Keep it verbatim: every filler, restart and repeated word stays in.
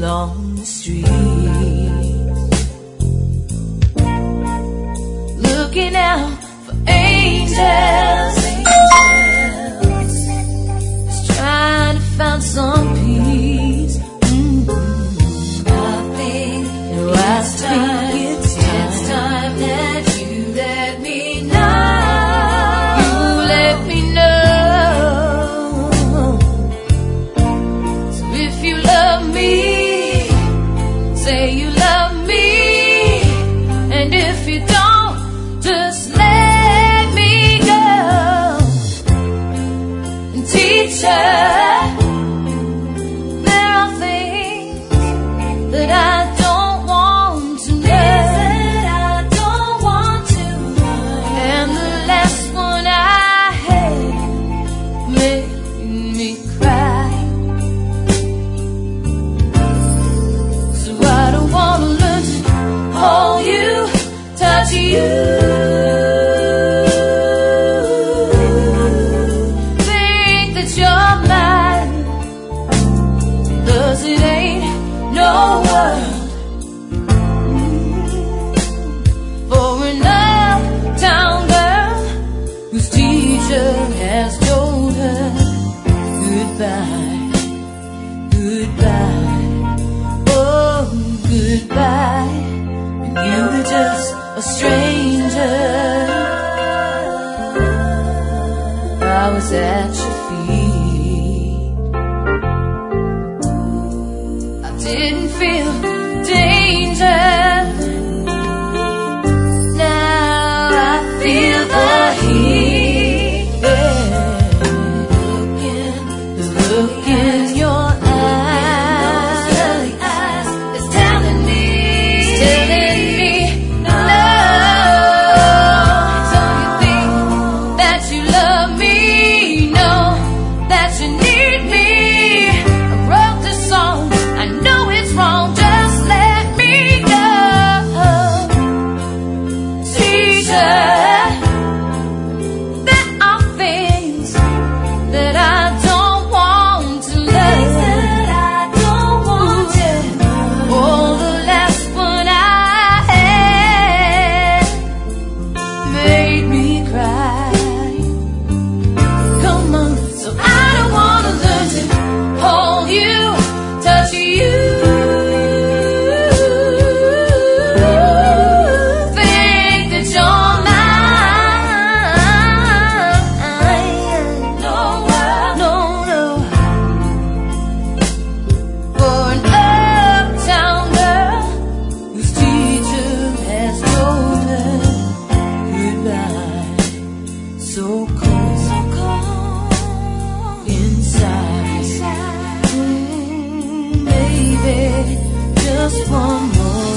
along the street, looking out for angels, angels, just trying to find some peace. Mm-hmm. I think oh, I it's time, think it's time, it's time that you let me know. You let me know. So if you love me, say you love me, and if you don't, just let me go. And teacher, there are things that I don't want to know, that I don't want to know. And the last one I had made me cry. So I don't want to learn to hold you, touch you, think that you're mine, 'cause it ain't no world for an uptown girl whose teacher has told her goodbye, goodbye, oh goodbye. And you were just a stranger, I was at your feet. I didn't feel danger, now I feel the heat. Yeah. The look in your eyes is telling me, is telling me no. So you think that you love me, know that you need me. I wrote this song, I know it's wrong, just let me go. Teacher, there are things that I don't want to learn, that I don't want to know. Oh, the last one I had made me cry. Come on, so I don't want to learn to hold you, touch you, think that you're mine. No, no, no. For an uptown girl whose teacher has told her goodbye. So cold, so cold inside. Mm, baby, just one more